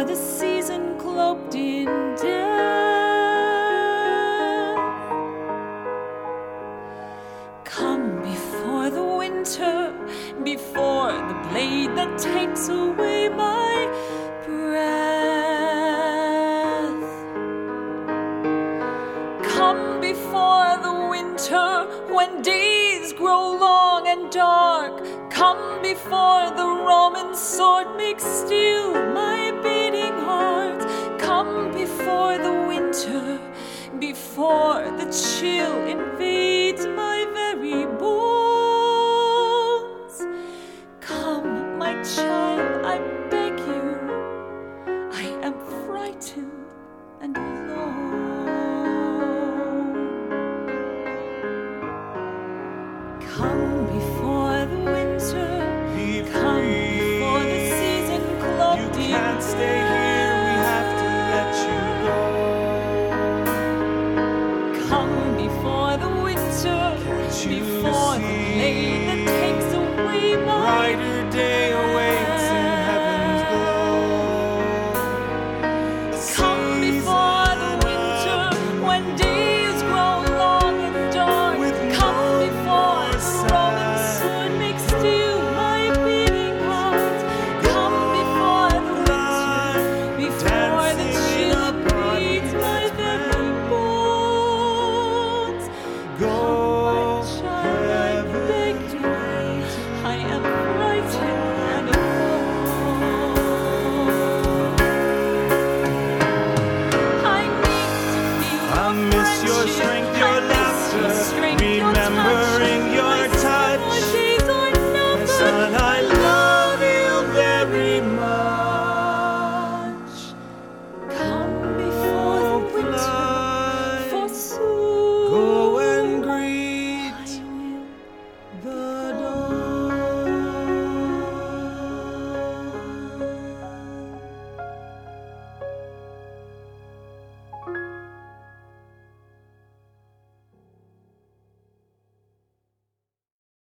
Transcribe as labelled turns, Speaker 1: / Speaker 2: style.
Speaker 1: before the season cloaked in death. Come before the winter, before the blade that takes away my breath. Come before the winter, when days grow long and dark. Come before the Roman sword makes still my beating heart. Come before the winter, before the chill invades my very bones. Come, my child, I beg you. I am frightened and alone. Come before the winter. Come before the season cloaked in.
Speaker 2: You can't stay